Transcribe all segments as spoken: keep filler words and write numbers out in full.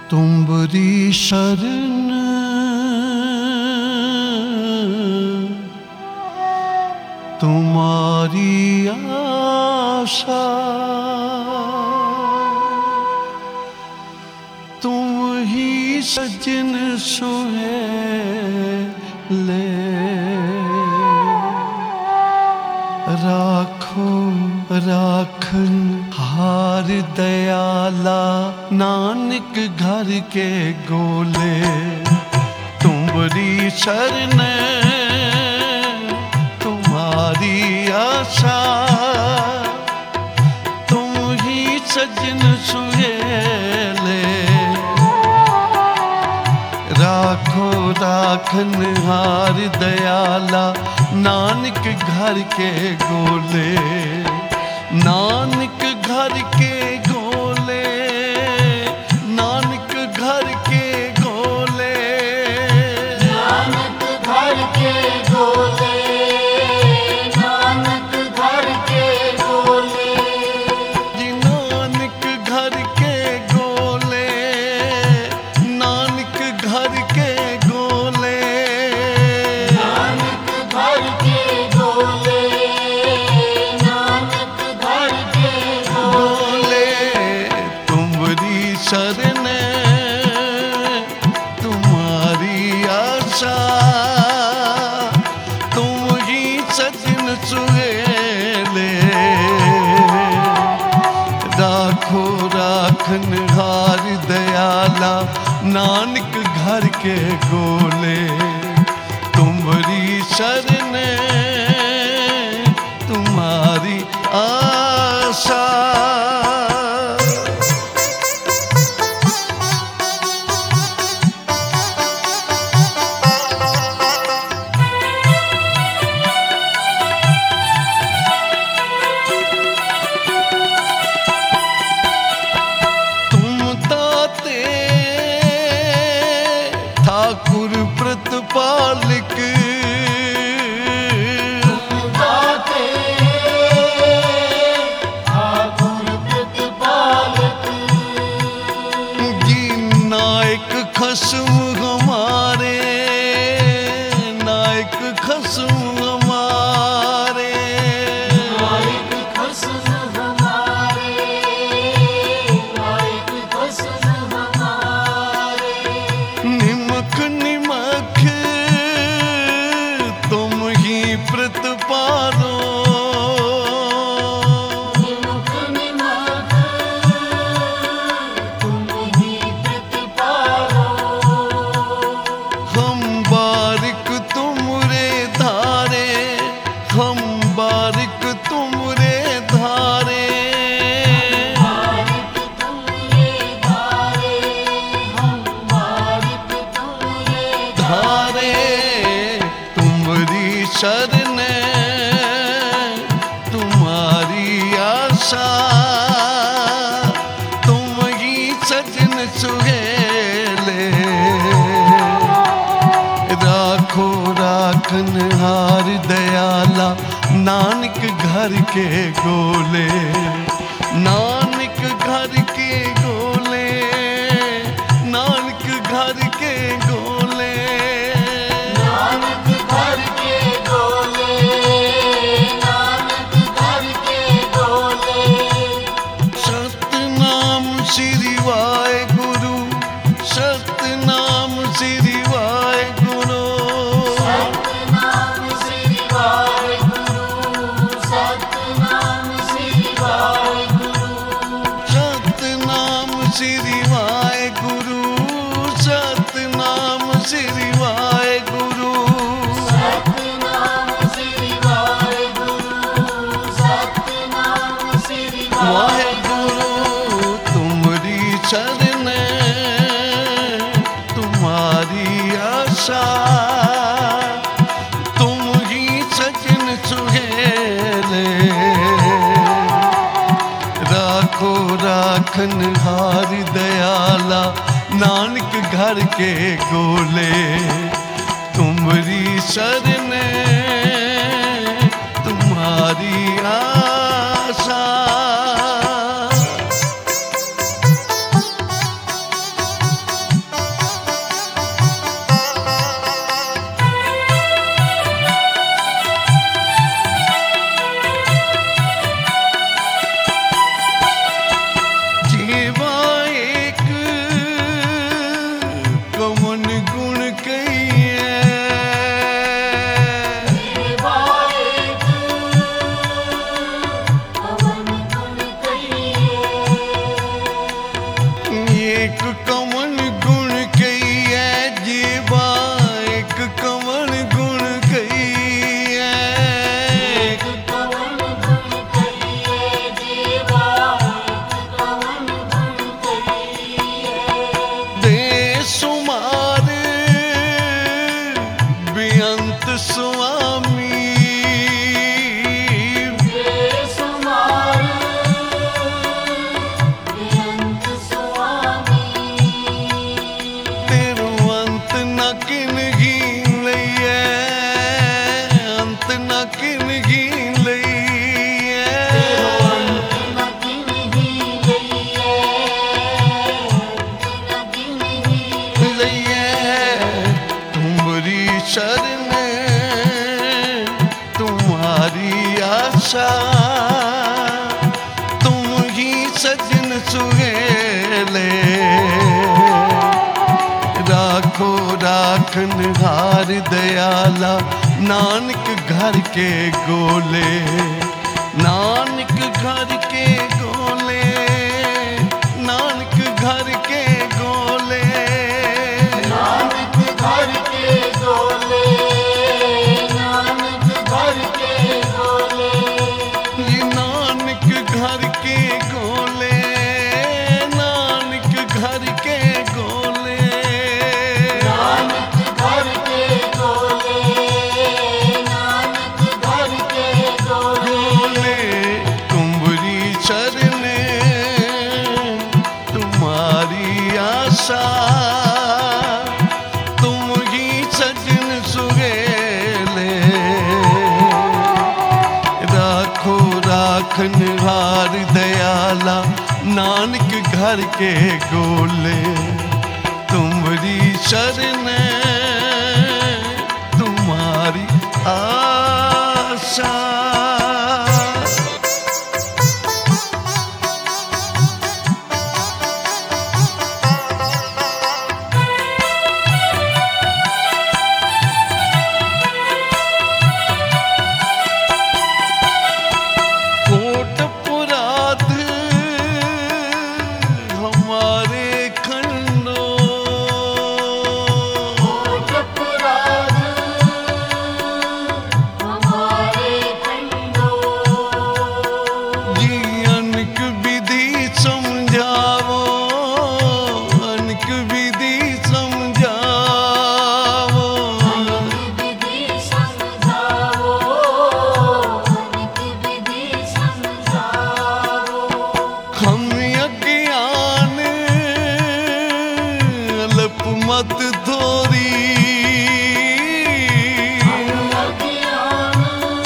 तुम्हारी शरण तुम्हारी आशा, तुम ही सजन सुहेले, राखो राखन हार दयाला नानक घर के गोले। तुम्हारी शरण तुम्हारी आशा, तुम ही सजन सुहेले, राखो राखन हार दयाला नानक घर के गोले। नानक घर के गोले, नानक घर के गोले, नानक घर के गोले, नानक घर के गोले, जी नानक घर के गोले, नानक घर के गोले, नानक घर के गोले, नानक घर के गोले। तुम्हारी शरण तुम्हारी आशा, तुम ही सजन सुहेले, राखो राखन हार दयाला नानक घर के गोले। तुम्हारी शरण तुम्हारी आशा। ठाकुर प्रतिपालक, दाते ठाकुर प्रतिपालक, जी नायक खसम हमारे, नायक खसम हमारे, नायक खसम हमारे, नायक खसम हमारे, निमक निमक तुम ही प्रतिपालो, निमक निमक तुम ही प्रतिपालो, हम बारिक तुमरे धारे, हम बारिक तुमरे धारे, बारिक तुमरे धारे, हम बारिक तुमरे धारे। तुम्हारी शरण तुम्हारी आशा, तुम ही सजन सुहेले, राखो राखन हार दयाला नानक घर के गोले। नानक घर के गोले, नानक घर के गोले, नानक घर के गोले, नानक घर के गोले, सतनाम श्री वाहेगुरु, सतनाम श्री वाहेगुरु, सतनाम श्री वाहेगुरु, सतनाम श्री वाहेगुरु, सतनाम श्री वाहेगुरु, सतनाम श्री वाहेगुरु, सतनाम श्री वाहेगुरु, सतनाम श्री वाहेगुरु। तुम्हारी शरण तुम्हारी आशा, तुम ही सजन सुहेले, राखो राखन हार दयाला नानक घर के गोले। तुम्हारी शरण तुम्हारी आशा। बेअंत स्वामी बेसुमार बेअंत स्वामी तेरो अंत न किनगी लईए अंत न किनगी लईए अंत न किन्ही लईए अंत न किन्ही लईए तुम्हारी शरण तुम्हारी आशा तुम ही सजन सुहेले राखो राखन हार दयाला नानक घर के गोले नानक घर के गोले नानक घर के गोले नानक घर के गोले नानक घर के गोले ये नानक घर के गोले नानक घर के गोले नानक घर के गोले नानक घर के गोले गोले तुम्हारी शरण तुम्हारी आशा तुम ही सजन सुहेले राखो राखन हार दयाला नानक घर के गोले तुम्हारी शरण तुम्हारी आशा कोट पुराध हमारे खंडो कोट पुराध हमारे खंडो जी अनक विधि समझावो अनक विधि समझावो अनित विधि समझाओ अनित विधि समझाओ हम अज्ञान अल्प मत थोरी अज्ञान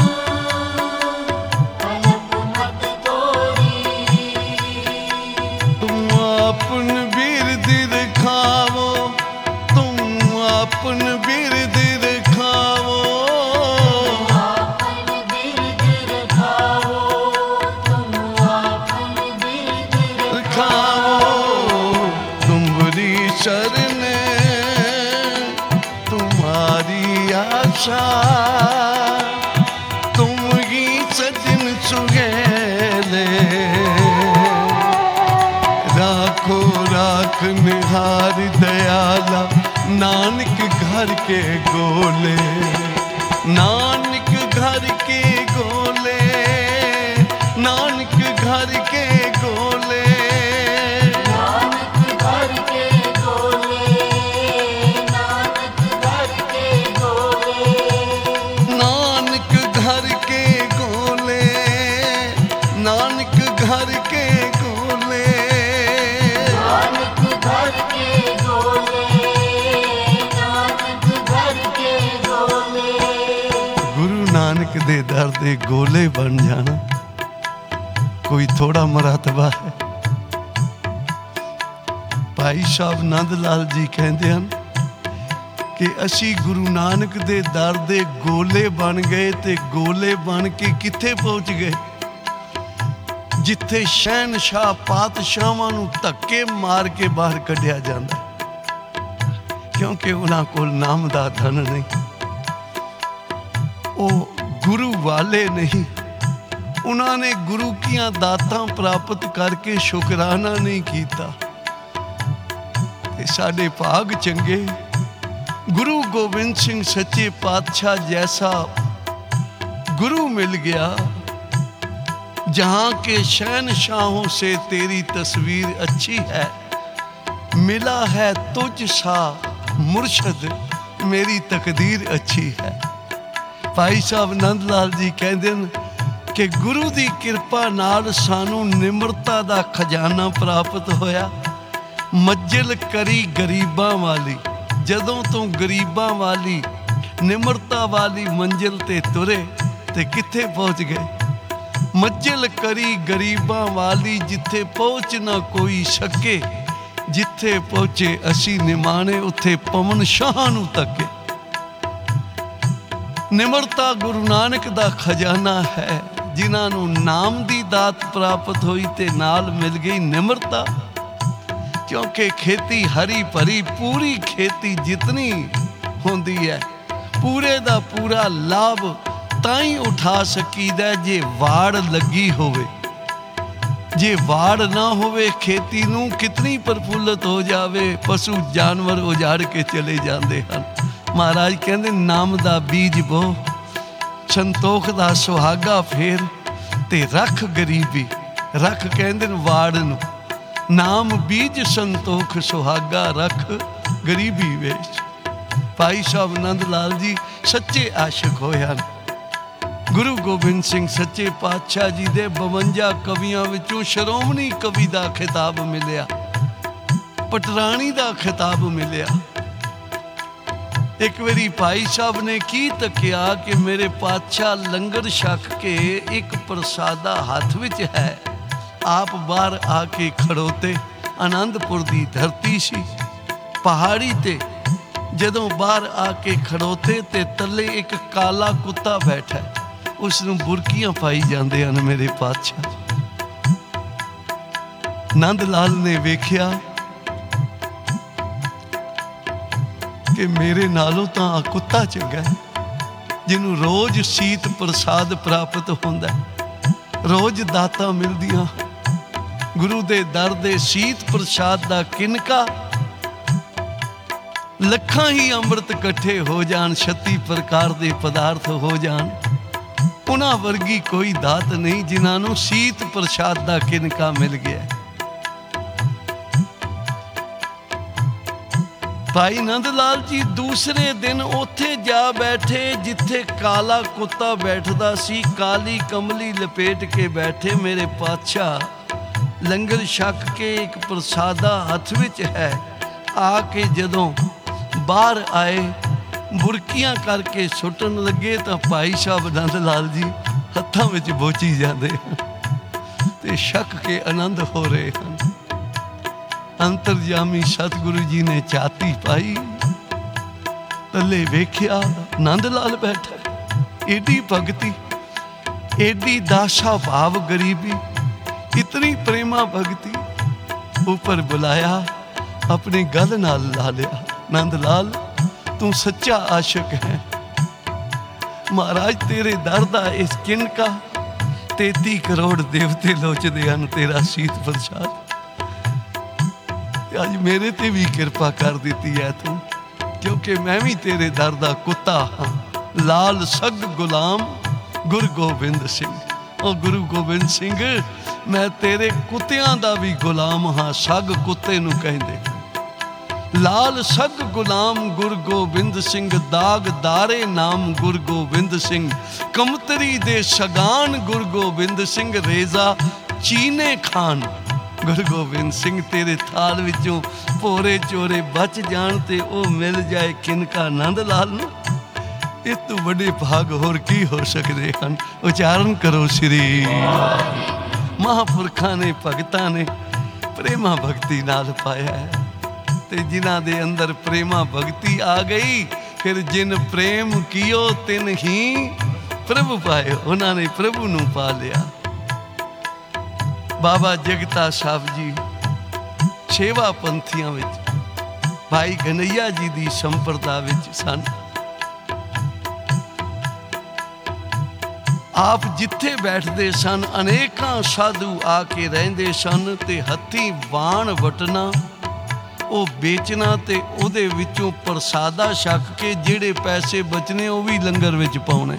अल्प मत तोरी तुम अपन बिरद दिखावो तुम अपन बिरद दिखावो आपन बिरद रखाओ तुम आपन बिरद दिखावो तुम्हारी शरण तुम्हारी आशा तुम ही सजन सुहेले राखो राखन हार दयाला नानक घर के गोले नानक घर के गोले नानक घर के गोले नानक घर के गोले नानक घर के गोले नानक घर के गोले नानक घर के गोले नानक घर के गोले नानक घर के गोले गुरु नानक दे दर दे गोले बन जाना कोई थोड़ा मरतबा है भाई साहब नंद लाल जी कहते हैं कि असी गुरु नानक दे दर दे गोले बन गए ते गोले बन के किथे पहुंच गए जिथे शहनशाह पातशाहां नूं धक्के मार के बाहर कढ़िया जांदा क्योंकि उन्हां कोल नाम दा धन नहीं ओ गुरु वाले नहीं उन्होंने गुरु कियां दातां प्राप्त करके शुकराना नहीं कीता ते साडे भाग चंगे गुरु गोबिंद सिंह सच्चे पातशाह जैसा गुरु मिल गया जहां के शहनशाहों से तेरी तस्वीर अच्छी है मिला है तुझ सा मुर्शद मेरी तकदीर अच्छी है। भाई साहब नंद लाल जी कहते हैं कि गुरु की किरपा नाल सानू निमरता दा खजाना प्राप्त होया। मज्जल करी गरीबां वाली, जदों तो गरीबां वाली निमरता वाली मंजिल ते तुरे ते कित्थे पहुँच गए। मज्जल करी गरीबां वाली, जिथे पहुँच ना कोई सके, जिथे पहुँचे असी निमाणे उत्थे पवन शाह नूं तके। निमरता गुरु नानक दा खजाना है। जिन्हां नूं नाम दी दात प्राप्त होई ते नाल मिल गई निमरता। क्योंकि खेती हरी भरी पूरी खेती जितनी होंदी है, पूरे दा पूरा लाभ ताई उठा सकीदा जे वाड़ लगी होवे। जे वाड़ ना होवे खेती नूं कितनी प्रफुल्लत हो जावे, पशु जानवर उजाड़ के चले जाते हैं। महाराज कहते नाम दा बीज बो, संतोख दा सुहागा फेर ते रख गरीबी। रख कहते वाड़ नूं, नाम बीज संतोख सुहागा रख गरीबी वेच। भाई साहब नंद लाल जी सच्चे आशिक होए हन। गुरु गोबिंद सिंह सच्चे पातशाह जी दे बवंजा कवियां विचों श्रोमणी कवि दा खिताब मिलिया, पटराणी दा खिताब मिलिया। एक बारी भाई साहब ने की तकिया कि मेरे पातशाह लंगर छक के एक प्रसादा हाथ विच है। आप बाहर आके खड़ोते, आनंदपुर दी धरती सी पहाड़ी ते। जदों बाहर आके खड़ोते ते तले एक काला कुत्ता बैठा, उसनूं बुरकियां पाई जांदे हन मेरे पातशाह। नंद लाल ने वेख्या कि मेरे नालों तो आ कुत्ता चंगा है, जिन्हों रोज सीत प्रसाद प्राप्त होंदा है, रोज दातां मिलदियां। गुरु दे दर दे सीत प्रसाद दा किनका लखां ही अमृत इकट्ठे हो जान, छत्ती प्रकार दे पदार्थ हो जान, उन्हां वर्गी कोई दात नहीं जिन्हां नूं सीत प्रसाद दा किनका मिल गया। भाई नंद लाल जी दूसरे दिन उत्थे जा बैठे जिथे काला कुत्ता बैठदा सी। काली कमली लपेट के बैठे मेरे पातशाह लंगर छक के एक प्रसादा हथ विच है। आके जदों बाहर आए बुरकियां करके सुटन लगे तो भाई साहब नंद लाल जी हत्थां विच बोची जाते ते छक के आनंद हो रहे हैं। अंतरजामी सतगुरु जी ने छाती पाई, तले वेख्या नंद लाल बैठा। एडी भगती, एडी दासा भाव गरीबी, इतनी प्रेमा भगती। ऊपर बुलाया, अपने गल नाल ला लिया। नंद लाल तू सच्चा आशिक है। महाराज तेरे दर दा इस किनका तेती करोड़ देवते लोचदे हन तेरा सीत प्रसाद। अज मेरे ते भी किरपा कर दी है तू, क्योंकि मैं भी तेरे दर दा कुत्ता हाँ। लाल सग गुलाम गुरु गोबिंद सिंह। ओ गुरु गोबिंद सिंह मैं तेरे कुत्तियां दा भी गुलाम हाँ। सग कुत्ते नूं कहंदे। लाल सग गुलाम गुरु गोबिंद सिंह, दाग दारे नाम गुरु गोबिंद सिंह। कमतरी दे सगान गुरु गोबिंद सिंह, रेजा चीने खान गुरु गोबिंद सिंह। तेरे थाल विचों भोरे चोरे बच जान ते ओ मिल जाए किनका नंद लाल नूं। इस तों वड्डे भाग होर की हो सकदे हन। उचारण करो श्री। महापुरखां ने भगतां ने प्रेमा भगती नाल पाया है, ते जिन्हां दे अंदर प्रेमा भगती आ गई, फिर जिन प्रेम कियो तिन ही प्रभु पाए। उन्हां ने प्रभु नूं पा लिया। बाबा जगता साहब जी सेवा पंथियां विच भाई घनैया जी दी संप्रदा विच सन। आप जिथे बैठते सन अनेकां साधु आके रहिंदे सन ते हत्थी वाण वटना ਉਹ बेचना ते ਉਹਦੇ ਵਿੱਚੋਂ ਪ੍ਰਸਾਦਾ ਛਕ ਕੇ ਜਿਹੜੇ ਪੈਸੇ ਬਚਨੇ ਉਹ ਵੀ ਲੰਗਰ ਵਿੱਚ ਪਾਉਣੇ।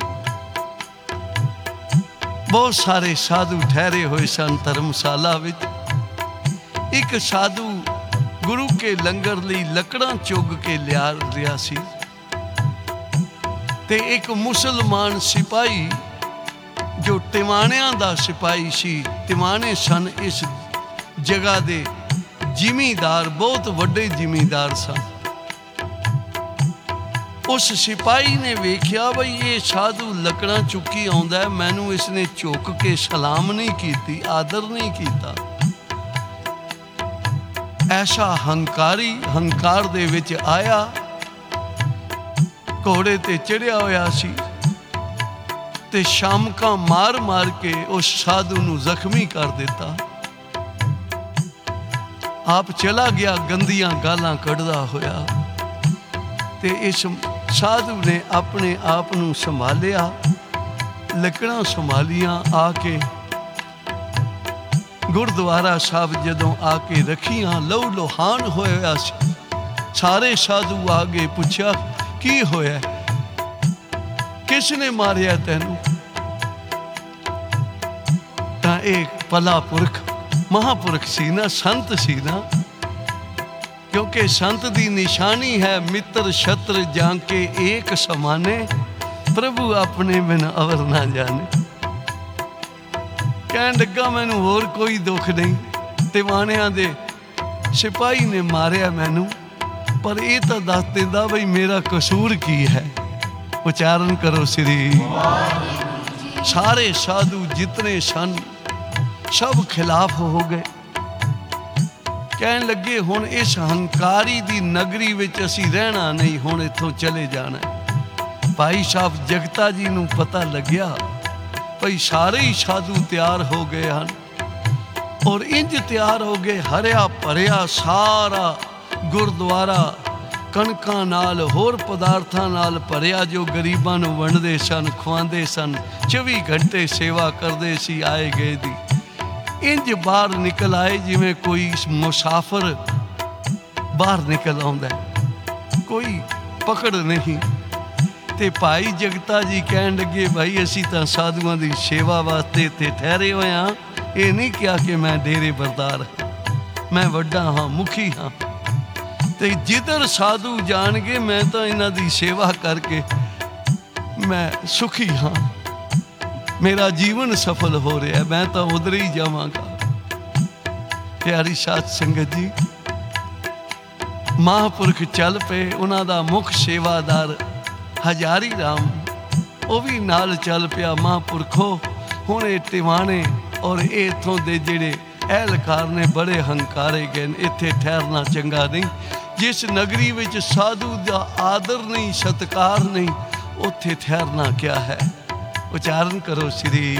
बहुत सारे साधु ठहरे हुए सन धर्मशाला विच। एक साधु गुरु के लंगर लई लकड़ां चुग के लिया रिहा सी। ਤੇ ਇੱਕ ਮੁਸਲਮਾਨ ਸਿਪਾਹੀ ਜੋ ਟਿਵਾਣਿਆਂ ਦਾ ਸਿਪਾਹੀ ਸੀ, ਟਿਵਾਣੇ ਸਨ ਇਸ ਜਗ੍ਹਾ ਦੇ ਜ਼ਿਮੀਂਦਾਰ, ਬਹੁਤ ਵੱਡੇ ਜ਼ਿਮੀਂਦਾਰ ਸਨ। ਉਸ ਸਿਪਾਹੀ ਨੇ ਵੇਖਿਆ ਬਈ ਇਹ ਸਾਧੂ ਲੱਕੜਾਂ ਚੁੱਕੀ ਆਉਂਦਾ ਹੈ, ਮੈਨੂੰ ਇਸਨੇ ਝੁਕ ਕੇ ਸਲਾਮ ਨਹੀਂ ਕੀਤੀ, ਆਦਰ ਨਹੀਂ ਕੀਤਾ। ਐਸਾ ਹੰਕਾਰੀ ਹੰਕਾਰ ਦੇ ਵਿੱਚ ਆਇਆ, ਘੋੜੇ ਤੇ ਚੜਿਆ ਹੋਇਆ ਸੀ ਤੇ ਸ਼ਾਮਕਾਂ ਮਾਰ ਮਾਰ ਕੇ ਉਸ ਸਾਧੂ ਨੂੰ ਜ਼ਖਮੀ ਕਰ ਦਿੱਤਾ। ਆਪ ਚਲਾ ਗਿਆ ਗੰਦੀਆਂ ਗਾਲਾਂ ਕੱਢਦਾ ਹੋਇਆ ਤੇ ਇਸ ਸਾਧੂ ਨੇ ਆਪਣੇ ਆਪ ਨੂੰ ਸੰਭਾਲਿਆ, ਲੱਕੜਾਂ ਸੰਭਾਲੀਆਂ, ਆ ਕੇ ਗੁਰਦੁਆਰਾ ਸਾਹਿਬ ਜਦੋਂ ਆ ਕੇ ਰੱਖੀਆਂ, ਲਹੂ ਲੋਹਾਨ ਹੋਇਆ ਸੀ। ਸਾਰੇ ਸਾਧੂ ਆ ਗਏ, ਪੁੱਛਿਆ ਕੀ ਹੋਇਆ, ਕਿਸ ਨੇ ਮਾਰਿਆ ਤੈਨੂੰ? ਤਾਂ ਇਹ ਭਲਾ ਪੁਰਖ ਮਹਾਂਪੁਰਖ ਸੀ ਨਾ, ਸੰਤ ਸੀ ਨਾ, ਕਿਉਂਕਿ ਸੰਤ ਦੀ ਨਿਸ਼ਾਨੀ ਹੈ ਮਿੱਤਰ ਛਤਰ ਜਾਂ ਕੇ ਏਕ ਸਮਾਨੇ, ਪ੍ਰਭੂ ਆਪਣੇ ਬਿਨ ਅਵਰ ਨਾ ਜਾਣੇ। ਕਹਿਣ ਲੱਗਾ ਮੈਨੂੰ ਹੋਰ ਕੋਈ ਦੁੱਖ ਨਹੀਂ, ਟਿਵਾਣਿਆਂ ਦੇ ਸਿਪਾਹੀ ਨੇ ਮਾਰਿਆ ਮੈਨੂੰ, ਪਰ ਇਹ ਤਾਂ ਦੱਸ ਦਿੰਦਾ ਬਈ ਮੇਰਾ ਕਸੂਰ ਕੀ ਹੈ। ਉਚਾਰਨ ਕਰੋ ਸ੍ਰੀ। ਸਾਰੇ ਸਾਧੂ ਜਿਤਨੇ ਸਨ ਸਭ ਖਿਲਾਫ ਹੋ ਗਏ। ਕਹਿਣ ਲੱਗੇ ਹੁਣ ਇਸ ਹੰਕਾਰੀ ਦੀ ਨਗਰੀ ਵਿੱਚ ਅਸੀਂ ਰਹਿਣਾ ਨਹੀਂ, ਹੁਣ ਇੱਥੋਂ ਚਲੇ ਜਾਣਾ। ਭਾਈ ਸਾਹਿਬ ਜਗਤਾ ਜੀ ਨੂੰ ਪਤਾ ਲੱਗਿਆ ਭਈ ਸਾਰੇ ਹੀ ਸਾਧੂ ਤਿਆਰ ਹੋ ਗਏ ਹਨ, ਔਰ ਇੰਜ ਤਿਆਰ ਹੋ ਗਏ, ਹਰਿਆ ਭਰਿਆ ਸਾਰਾ ਗੁਰਦੁਆਰਾ ਕਣਕਾਂ ਨਾਲ ਹੋਰ ਪਦਾਰਥਾਂ ਨਾਲ ਭਰਿਆ, ਜੋ ਗਰੀਬਾਂ ਨੂੰ ਵੰਡਦੇ ਸਨ, ਖਵਾਉਂਦੇ ਸਨ, ਚੌਵੀ ਘੰਟੇ ਸੇਵਾ ਕਰਦੇ ਸੀ ਆਏ ਗਏ ਦੀ। ਇੰਜ ਬਾਹਰ ਨਿਕਲ ਆਏ ਜਿਵੇਂ ਕੋਈ ਮੁਸਾਫਰ ਬਾਹਰ ਨਿਕਲ ਆਉਂਦਾ, ਕੋਈ ਪਕੜ ਨਹੀਂ। ਤੇ ਭਾਈ ਜਗਤਾ ਜੀ ਕਹਿਣ ਲੱਗੇ ਭਾਈ ਅਸੀਂ ਤਾਂ ਸਾਧੂਆਂ ਦੀ ਸੇਵਾ ਵਾਸਤੇ ਇੱਥੇ ਠਹਿਰੇ ਹੋਏ ਹਾਂ, ਇਹ ਨਹੀਂ ਕਿਹਾ ਕਿ ਮੈਂ ਡੇਰੇ ਬਰਦਾਰ ਹਾਂ, ਮੈਂ ਵੱਡਾ ਹਾਂ, ਮੁਖੀ ਹਾਂ, ਤੇ ਜਿੱਧਰ ਸਾਧੂ ਜਾਣਗੇ ਮੈਂ ਤਾਂ ਇਹਨਾਂ ਦੀ ਸੇਵਾ ਕਰਕੇ ਮੈਂ ਸੁਖੀ ਹਾਂ, ਮੇਰਾ ਜੀਵਨ ਸਫਲ ਹੋ ਰਿਹਾ, ਮੈਂ ਤਾਂ ਉਧਰ ਹੀ ਜਾਵਾਂਗਾ। ਪਿਆਰੀ ਸਾਧ ਸੰਗਤ ਜੀ, ਮਹਾਂਪੁਰਖ ਚੱਲ ਪਏ, ਉਹਨਾਂ ਦਾ ਮੁੱਖ ਸੇਵਾਦਾਰ ਹਜ਼ਾਰੀ ਰਾਮ ਉਹ ਵੀ ਨਾਲ ਚੱਲ ਪਿਆ। ਮਹਾਂਪੁਰਖੋ ਹੁਣ ਇਹ ਟਿਵਾਣੇ ਔਰ ਇਹ ਇੱਥੋਂ ਦੇ ਜਿਹੜੇ ਅਹਿਲਕਾਰ ਨੇ ਬੜੇ ਹੰਕਾਰੇ ਗਏ ਨੇ, ਇੱਥੇ ਠਹਿਰਨਾ ਚੰਗਾ ਨਹੀਂ। ਜਿਸ ਨਗਰੀ ਵਿੱਚ ਸਾਧੂ ਦਾ ਆਦਰ ਨਹੀਂ, ਸਤਿਕਾਰ ਨਹੀਂ, ਉੱਥੇ ਠਹਿਰਨਾ ਕਿਆ ਹੈ। ਉਚਾਰਨ ਕਰੋ ਸ੍ਰੀ।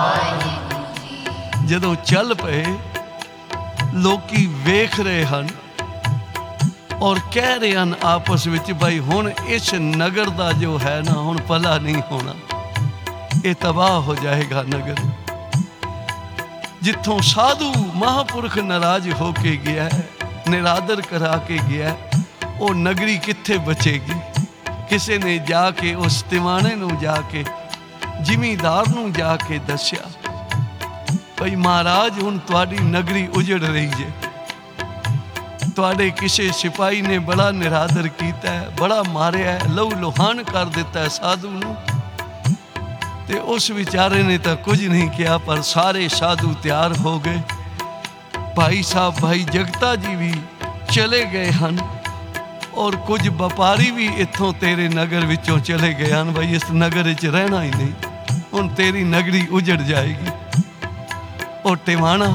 ਜਦੋਂ ਚੱਲ ਪਏ ਲੋਕੀ ਵੇਖ ਰਹੇ ਹਨ ਔਰ ਕਹਿ ਰਹੇ ਹਨ ਆਪਸ ਵਿੱਚ ਭਾਈ ਹੁਣ ਇਸ ਨਗਰ ਦਾ ਜੋ ਹੈ ਨਾ ਹੁਣ ਭਲਾ ਨਹੀਂ ਹੋਣਾ, ਇਹ ਤਬਾਹ ਹੋ ਜਾਏਗਾ ਨਗਰ। ਜਿੱਥੋਂ ਸਾਧੂ ਮਹਾਂਪੁਰਖ ਨਾਰਾਜ਼ ਹੋ ਕੇ ਗਿਆ, ਨਿਰਾਦਰ ਕਰਾ ਕੇ ਗਿਆ, ਉਹ ਨਗਰੀ ਕਿੱਥੇ ਬਚੇਗੀ। ਕਿਸੇ ਨੇ ਜਾ ਕੇ ਉਸ ਟਿਵਾਣੇ ਨੂੰ ਜਾ ਕੇ ਜ਼ਿਮੀਂਦਾਰ ਨੂੰ ਜਾ ਕੇ ਦੱਸਿਆ ਭਈ ਮਹਾਰਾਜ ਹੁਣ ਤੁਹਾਡੀ ਨਗਰੀ ਉਜੜ ਰਹੀ ਜੇ, ਤੁਹਾਡੇ ਕਿਸੇ ਸਿਪਾਹੀ ਨੇ ਬੜਾ ਨਿਰਾਦਰ ਕੀਤਾ ਹੈ, ਬੜਾ ਮਾਰਿਆ ਹੈ, ਲਹੂ ਲੋਹਾਨ ਕਰ ਦਿੱਤਾ ਹੈ ਸਾਧੂ ਨੂੰ। ਤੇ ਉਸ ਵਿਚਾਰੇ ਨੇ ਤਾਂ ਕੁਝ ਨਹੀਂ ਕਿਹਾ, ਪਰ ਸਾਰੇ ਸਾਧੂ ਤਿਆਰ ਹੋ ਗਏ। ਭਾਈ ਸਾਹਿਬ ਭਾਈ ਜਗਤਾ ਜੀ ਵੀ ਚਲੇ ਗਏ ਹਨ ਔਰ ਕੁਝ ਵਪਾਰੀ ਵੀ ਇੱਥੋਂ ਤੇਰੇ ਨਗਰ ਵਿੱਚੋਂ ਚਲੇ ਗਏ ਹਨ, ਭਾਈ ਇਸ ਨਗਰ ਵਿੱਚ ਰਹਿਣਾ ਹੀ ਨਹੀਂ, ਹੁਣ ਤੇਰੀ ਨਗਰੀ ਉਜੜ ਜਾਏਗੀ। ਉਹ ਟਿਵਾਣਾ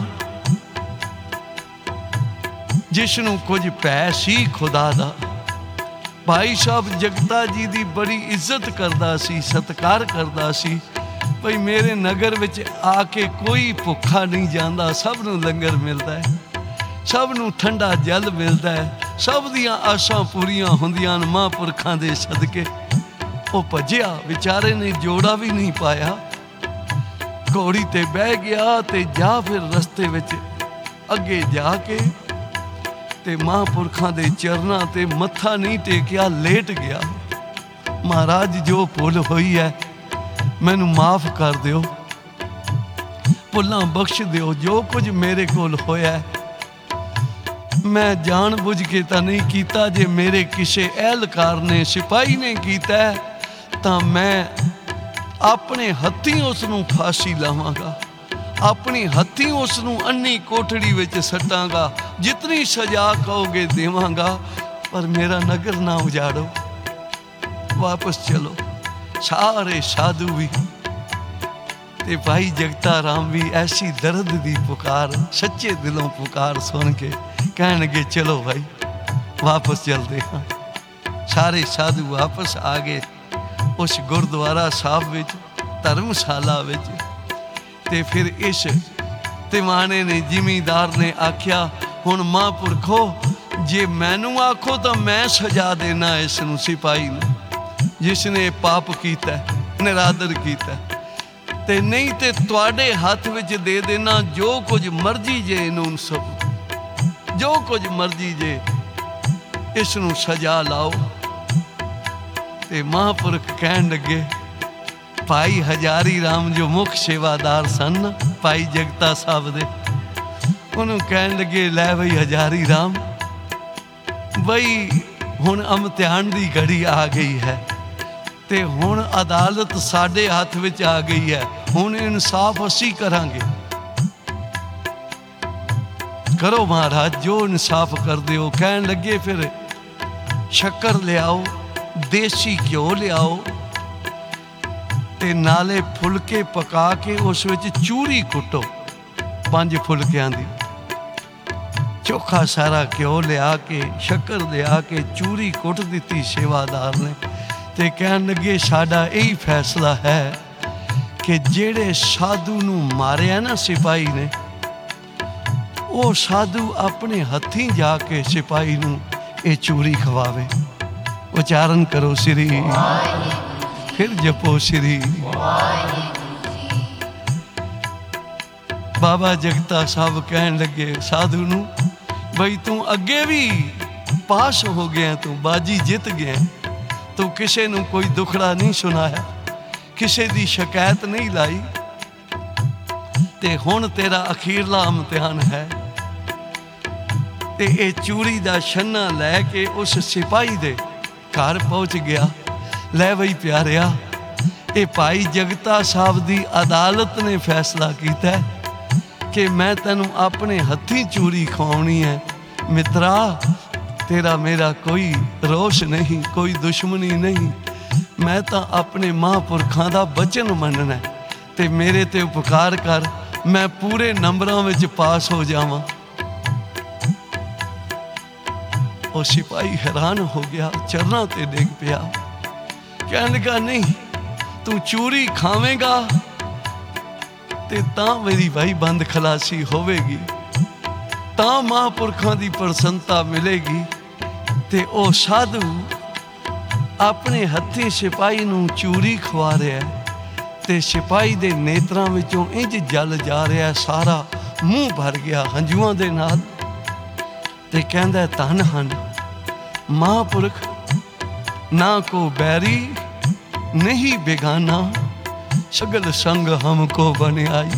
ਜਿਸ ਨੂੰ ਕੁਝ ਭੈ ਸੀ ਖੁਦਾ ਦਾ, ਭਾਈ ਸਾਹਿਬ ਜਗਤਾ ਜੀ ਦੀ ਬੜੀ ਇੱਜ਼ਤ ਕਰਦਾ ਸੀ, ਸਤਿਕਾਰ ਕਰਦਾ ਸੀ। ਭਈ ਮੇਰੇ ਨਗਰ ਵਿੱਚ ਆ ਕੇ ਕੋਈ ਭੁੱਖਾ ਨਹੀਂ ਜਾਂਦਾ, ਸਭ ਨੂੰ ਲੰਗਰ ਮਿਲਦਾ ਹੈ, ਸਭ ਨੂੰ ਠੰਡਾ ਜਲ ਮਿਲਦਾ ਹੈ, ਸਭ ਦੀਆਂ ਆਸਾਂ ਪੂਰੀਆਂ ਹੁੰਦੀਆਂ ਹਨ ਮਹਾਂਪੁਰਖਾਂ ਦੇ ਸਦਕੇ। ਉਹ ਭੱਜਿਆ, ਵਿਚਾਰੇ ਨੇ ਜੋੜਾ ਵੀ ਨਹੀਂ ਪਾਇਆ, ਘੋੜੀ ਤੇ ਬਹਿ ਗਿਆ ਤੇ ਜਾ ਫਿਰ ਰਸਤੇ ਵਿੱਚ ਅੱਗੇ ਜਾ ਕੇ ਤੇ ਮਹਾਂਪੁਰਖਾਂ ਦੇ ਚਰਨਾਂ ਤੇ ਮੱਥਾ ਨਹੀਂ ਟੇਕਿਆ, ਲੇਟ ਗਿਆ। ਮਹਾਰਾਜ ਜੋ ਭੁੱਲ ਹੋਈ ਹੈ ਮੈਨੂੰ ਮਾਫ ਕਰ ਦਿਓ, ਭੁੱਲਾਂ ਬਖਸ਼ ਦਿਓ, ਜੋ ਕੁਝ ਮੇਰੇ ਕੋਲ ਹੋਇਆ ਮੈਂ ਜਾਣ ਬੁੱਝ ਕੇ ਤਾਂ ਨਹੀਂ ਕੀਤਾ, ਜੇ ਮੇਰੇ ਕਿਸੇ ਅਹਿਲਕਾਰ ਨੇ ਸਿਪਾਹੀ ਨੇ ਕੀਤਾ ਤਾਂ ਮੈਂ ਆਪਣੇ ਹੱਥੀਂ ਉਸ ਨੂੰ ਫਾਂਸੀ ਲਾਵਾਂਗਾ, ਆਪਣੀ ਹੱਥੀਂ ਉਸ ਨੂੰ ਅੰਨੀ ਕੋਠੜੀ ਵਿੱਚ ਸੱਟਾਂਗਾ, ਜਿਤਨੀ ਸਜ਼ਾ ਕਹੋਗੇ ਦੇਵਾਂਗਾ, ਪਰ ਮੇਰਾ ਨਗਰ ਨਾ ਉਜਾੜੋ, ਵਾਪਸ ਚਲੋ। ਸਾਰੇ ਸਾਧੂ ਵੀ ਤੇ ਭਾਈ ਜਗਤਾ ਰਾਮ ਵੀ ਐਸੀ ਦਰਦ ਦੀ ਪੁਕਾਰ, ਸੱਚੇ ਦਿਲੋਂ ਪੁਕਾਰ ਸੁਣ ਕੇ ਕਹਿਣਗੇ ਚਲੋ ਭਾਈ ਵਾਪਸ ਚਲਦੇ ਹਾਂ। ਸਾਰੇ ਸਾਧੂ ਵਾਪਸ ਆ ਗਏ ਉਸ ਗੁਰਦੁਆਰਾ ਸਾਹਿਬ ਵਿੱਚ, ਧਰਮਸ਼ਾਲਾ ਵਿੱਚ। ਤੇ ਫਿਰ ਇਸ ਤਿਵਾਣੇ ਨੇ, ਜ਼ਿਮੀਂਦਾਰ ਨੇ ਆਖਿਆ, ਹੁਣ ਮਹਾਂਪੁਰਖੋ ਜੇ ਮੈਨੂੰ ਆਖੋ ਤਾਂ ਮੈਂ ਸਜ਼ਾ ਦੇਣਾ ਇਸ ਨੂੰ, ਸਿਪਾਹੀ ਨੂੰ, ਜਿਸ ਨੇ ਪਾਪ ਕੀਤਾ, ਨਿਰਾਦਰ ਕੀਤਾ, ਤੇ ਨਹੀਂ ਤੇ ਤੁਹਾਡੇ ਹੱਥ ਵਿੱਚ ਦੇ ਦੇਣਾ, ਜੋ ਕੁਝ ਮਰਜ਼ੀ ਜੇ ਇਹਨੂੰ ਸਭ, ਜੋ ਕੁਝ ਮਰਜ਼ੀ ਜੇ ਇਸ ਨੂੰ ਸਜ਼ਾ ਲਾਓ। ਤੇ ਮਹਾਂਪੁਰਖ ਕਹਿਣ ਲੱਗੇ, ਭਾਈ ਹਜ਼ਾਰੀ ਰਾਮ ਜੋ ਮੁੱਖ ਸੇਵਾਦਾਰ ਸਨ ਭਾਈ ਜਗਤਾ ਸਾਹਿਬ ਦੇ, ਉਹਨੂੰ ਕਹਿਣ ਲੱਗੇ, ਲੈ ਬਈ ਹਜ਼ਾਰੀ ਰਾਮ, ਬਈ ਹੁਣ ਇਮਤਿਹਾਨ ਦੀ ਘੜੀ ਆ ਗਈ ਹੈ ਤੇ ਹੁਣ ਅਦਾਲਤ ਸਾਡੇ ਹੱਥ ਵਿੱਚ ਆ ਗਈ ਹੈ, ਹੁਣ ਇਨਸਾਫ ਅਸੀਂ ਕਰਾਂਗੇ। ਕਰੋ ਮਹਾਰਾਜ ਜੋ ਇਨਸਾਫ ਕਰਦੇ ਹੋ। ਕਹਿਣ ਲੱਗੇ, ਫਿਰ ਸ਼ੱਕਰ ਲਿਆਓ, ਦੇਸੀ ਘਿਓ ਲਿਆਓ, ਤੇ ਨਾਲੇ ਫੁਲਕੇ ਪਕਾ ਕੇ ਉਸ ਵਿੱਚ ਚੂਰੀ ਕੁੱਟੋ, ਪੰਜ ਫੁਲਕਿਆਂ ਦੀ। ਚੋਖਾ ਸਾਰਾ ਘਿਓ ਲਿਆ ਕੇ, ਸ਼ੱਕਰ ਲਿਆ ਕੇ ਚੂਰੀ ਕੁੱਟ ਦਿੱਤੀ ਸੇਵਾਦਾਰ ਨੇ, ਤੇ ਕਹਿਣ ਲੱਗੇ, ਸਾਡਾ ਇਹੀ ਫੈਸਲਾ ਹੈ ਕਿ ਜਿਹੜੇ ਸਾਧੂ ਨੂੰ ਮਾਰਿਆ ਨਾ ਸਿਪਾਹੀ ਨੇ, ਉਹ ਸਾਧੂ ਆਪਣੇ ਹੱਥੀਂ ਜਾ ਕੇ ਸਿਪਾਹੀ ਨੂੰ ਇਹ ਚੂਰੀ ਖਵਾਵੇ। ਉਚਾਰਨ ਕਰੋ ਸ੍ਰੀ, ਫਿਰ ਜਪੋ ਸ੍ਰੀ। ਬਾਬਾ ਜਗਤਾ ਸਾਹਿਬ ਕਹਿਣ ਲੱਗੇ ਸਾਧੂ ਨੂੰ, ਬਈ ਤੂੰ ਅੱਗੇ ਵੀ ਪਾਸ ਹੋ ਗਿਆ, ਤੂੰ ਬਾਜੀ ਜਿੱਤ ਗਿਆ, ਤੂੰ ਕਿਸੇ ਨੂੰ ਕੋਈ ਦੁਖੜਾ ਨਹੀਂ ਸੁਣਾਇਆ, ਕਿਸੇ ਦੀ ਸ਼ਿਕਾਇਤ ਨਹੀਂ ਲਾਈ, ਤੇ ਹੁਣ ਤੇਰਾ ਅਖੀਰਲਾ ਇਮਤਿਹਾਨ ਹੈ। ਤੇ ਇਹ ਚੂਰੀ ਦਾ ਛੰਨਾ ਲੈ ਕੇ ਉਸ ਸਿਪਾਹੀ ਦੇ ਘਰ ਪਹੁੰਚ ਗਿਆ। ਲੈ ਬਈ ਪਿਆਰਿਆ, ਇਹ ਭਾਈ ਜਗਤਾ ਸਾਹਿਬ ਦੀ ਅਦਾਲਤ ਨੇ ਫੈਸਲਾ ਕੀਤਾ ਕਿ ਮੈਂ ਤੈਨੂੰ ਆਪਣੇ ਹੱਥੀਂ ਚੂਰੀ ਖਵਾਉਣੀ ਹੈ। ਮਿੱਤਰਾ, ਤੇਰਾ ਮੇਰਾ ਕੋਈ ਰੋਸ਼ ਨਹੀਂ, ਕੋਈ ਦੁਸ਼ਮਣੀ ਨਹੀਂ, ਮੈਂ ਤਾਂ ਆਪਣੇ ਮਹਾਂਪੁਰਖਾਂ ਦਾ ਬਚਨ ਮੰਨਣਾ, ਤੇ ਮੇਰੇ ਤੇ ਉਪਕਾਰ ਕਰ, ਮੈਂ ਪੂਰੇ ਨੰਬਰਾਂ ਵਿੱਚ ਪਾਸ ਹੋ ਜਾਵਾਂ। ਉਹ ਸਿਪਾਹੀ ਹੈਰਾਨ ਹੋ ਗਿਆ, ਚਰਨਾਂ ਤੇ ਡਿੱਗ ਪਿਆ, ਕਹਿਣ ਲੱਗਾ, ਨਹੀਂ ਤੂੰ ਚੂਰੀ ਖਾਵੇਂਗਾ ਤੇ ਤਾਂ ਮੇਰੀ ਭਾਈ ਬੰਦ ਖਲਾਸੀ ਹੋਵੇਗੀ, ਤਾਂ ਮਹਾਂਪੁਰਖਾਂ ਦੀ ਪ੍ਰਸੰਨਤਾ ਮਿਲੇਗੀ। ਤੇ ਉਹ ਸਾਧੂ ਆਪਣੇ ਹੱਥੀਂ ਸਿਪਾਹੀ ਨੂੰ ਚੂਰੀ ਖਵਾ ਰਿਹਾ, ਤੇ ਸਿਪਾਹੀ ਦੇ ਨੇਤਰਾਂ ਵਿੱਚੋਂ ਇੰਝ ਜਲ ਜਾ ਰਿਹਾ, ਸਾਰਾ ਮੂੰਹ ਭਰ ਗਿਆ ਹੰਝੂਆਂ ਦੇ ਨਾਲ, ਤੇ ਕਹਿੰਦਾ, ਧੰਨ ਹਨ ਮਹਾਂਪੁਰਖ, ਨਾ ਕੋ ਬੈਰੀ ਨਹੀਂ ਬੇਗਾਨਾ, ਸਗਲ ਸੰਗ ਹਮਕੋ ਬਣਾਈ।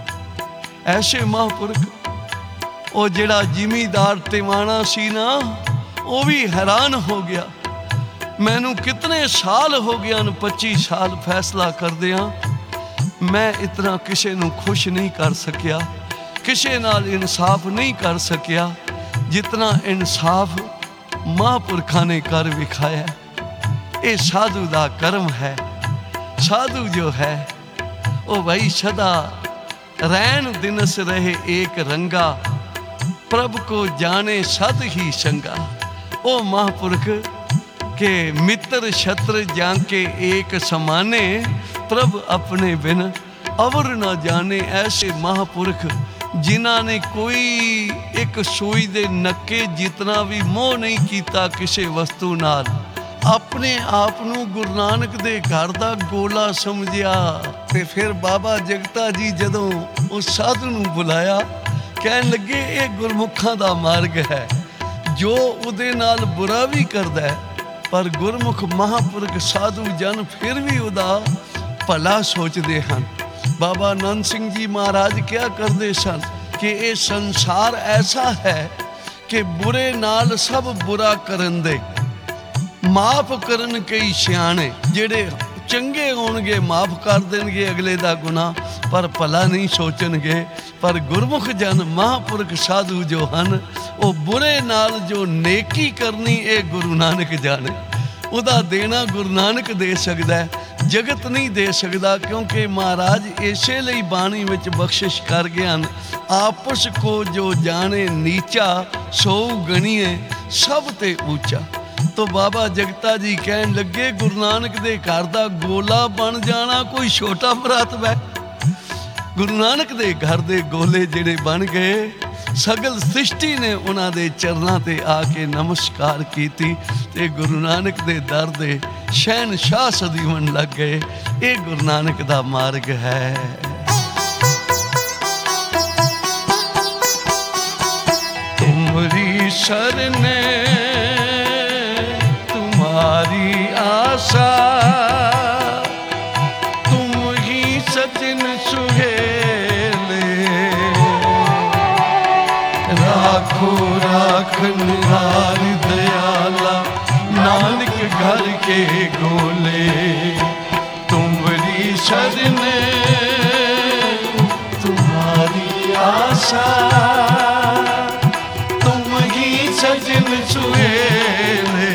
ਐਸੇ ਮਹਾਂਪੁਰਖ, ਉਹ ਜਿਹੜਾ ਜ਼ਿਮੀਂਦਾਰ ਤਿਵਾਣਾ ਸੀ ਨਾ, ਉਹ ਵੀ ਹੈਰਾਨ ਹੋ ਗਿਆ, ਮੈਨੂੰ ਕਿਤਨੇ ਸਾਲ ਹੋ ਗਏ ਹਨ, ਪੱਚੀ ਸਾਲ ਫੈਸਲਾ ਕਰਦਿਆਂ, ਮੈਂ ਇਤਨਾ ਕਿਸੇ ਨੂੰ ਖੁਸ਼ ਨਹੀਂ ਕਰ ਸਕਿਆ, ਕਿਸੇ ਨਾਲ ਇਨਸਾਫ ਨਹੀਂ ਕਰ ਸਕਿਆ, ਜਿਤਨਾ ਇਨਸਾਫ ਮਹਾਂਪੁਰਖਾਂ ਨੇ ਕਰ ਵਿਖਾਇਆ। ਇਹ ਸਾਧੂ ਦਾ ਕਰਮ ਹੈ। ਸਾਧੂ ਜੋ ਹੈ ਉਹ ਭਾਈ ਸਦਾ ਰੈਣ ਦਿਨਸ ਰਹੇ ਏਕ ਰੰਗਾ, ਪ੍ਰਭ ਕੋ ਜਾਣੇ ਸਦ ਹੀ ਸੰਗਾ। ਉਹ ਮਹਾਂਪੁਰਖ के मित्र छत्र जाके एक समाने, प्रभ अपने बिन अवर न जाने। ऐसे महापुरख जिन्हां ने कोई एक सूई दे नक्के जितना भी मोह नहीं किया किसी वस्तु नाल, अपने आप नूं गुरु नानक दे घर दा गोला समझिया। ते फिर बाबा जगता जी जदों उस साधु नूं बुलाया, कहन लगे ये गुरमुखां दा मार्ग है, जो उहदे नाल बुरा भी करदा है पर गुरमुख महापुरख साधु जन फिर भी उदा भला सोचते हैं। बाबा नंद सिंह जी महाराज क्या करते सन कि ये संसार ऐसा है कि बुरे नाल सब बुरा करन दे, माफ करन कई सियाणे। जेड़े ਚੰਗੇ ਹੋਣਗੇ ਮਾਫ ਕਰ ਦੇਣਗੇ ਅਗਲੇ ਦਾ ਗੁਨਾਹ, ਪਰ ਭਲਾ ਨਹੀਂ ਸੋਚਣਗੇ। ਪਰ ਗੁਰਮੁਖ ਜਨ ਮਹਾਂਪੁਰਖ ਸਾਧੂ ਜੋ ਹਨ, ਉਹ ਬੁਰੇ ਨਾਲ ਜੋ ਨੇਕੀ ਕਰਨੀ ਇਹ ਗੁਰੂ ਨਾਨਕ ਜਾਣੇ। ਉਹਦਾ ਦੇਣਾ ਗੁਰੂ ਨਾਨਕ ਦੇ ਸਕਦਾ ਹੈ, ਜਗਤ ਨਹੀਂ ਦੇ ਸਕਦਾ। ਕਿਉਂਕਿ ਮਹਾਰਾਜ ਇਸੇ ਲਈ ਬਾਣੀ ਵਿੱਚ ਬਖਸ਼ਿਸ਼ ਕਰ ਗਏ ਹਨ, ਆਪਸ ਕੋ ਜੋ ਜਾਣੇ ਨੀਚਾ ਸੋ ਗਣੀਏ ਸਭ ਤੇ ਉੱਚਾ। ਤੋ ਬਾਬਾ ਜਗਤਾ ਜੀ ਕਹਿਣ ਲੱਗੇ ਗੁਰੂ ਨਾਨਕ ਦੇ ਘਰ ਦਾ ਗੋਲਾ ਬਣ ਜਾਣਾ ਕੋਈ ਛੋਟਾ ਮਰਤਬਾ ਹੈ। ਗੁਰੂ ਨਾਨਕ ਦੇ ਘਰ ਦੇ ਗੋਲੇ ਜਿਹੜੇ ਬਣ ਗਏ, ਸਗਲ ਸ੍ਰਿਸ਼ਟੀ ਨੇ ਉਹਨਾਂ ਦੇ ਚਰਨਾਂ ਤੇ ਆ ਕੇ ਨਮਸਕਾਰ ਕੀਤੀ ਤੇ ਗੁਰੂ ਨਾਨਕ ਦੇ ਦਰ ਦੇ ਸ਼ਹਿਨਸ਼ਾਹ ਸਦੀਵਣ ਲੱਗ ਗਏ। ਇਹ ਗੁਰੂ ਨਾਨਕ ਦਾ ਮਾਰਗ ਹੈ। ਤੁਮਰੀ ਸ਼ਰਨ तुम्हारी आशा, तुम ही सजन सुहेले, राखो राखन हार दयाला नानक घर के गोले। तुमरी शरण तुम्हारी आशा, तुम ही सजन सुहेले,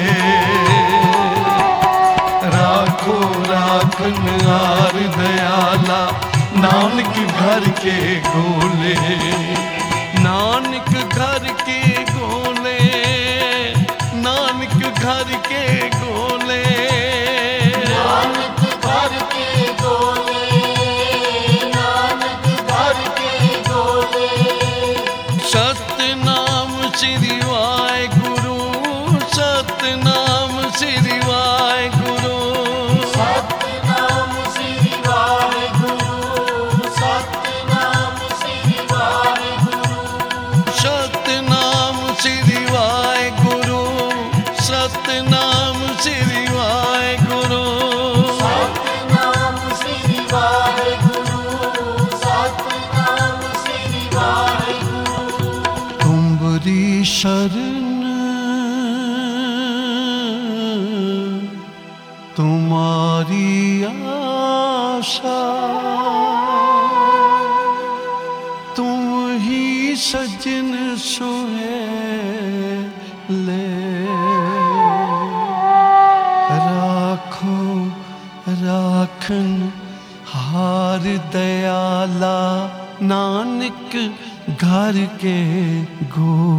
राखन हार दयाला नानक घर के गोले। नानक घर के गोले, नानक घर के गोले, नानक घर के गोले, नानक घर के गोले। सतनाम श्री वाहिगुरु, सतनाम श्री वाहिगुरु, सतनाम श्री वाहिगुरु, सतनाम श्री वाहिगुरु, सतनाम श्री वाहिगुरु, सतनाम श्री वाहिगुरु, सतनाम श्री वाहिगुरु, सतनाम श्री वाहिगुरु। तुमरी शरण तुम्हारी आशा, तुम ही सजन सुहेले, राखो राखन हार दयाला नानक घर के गो।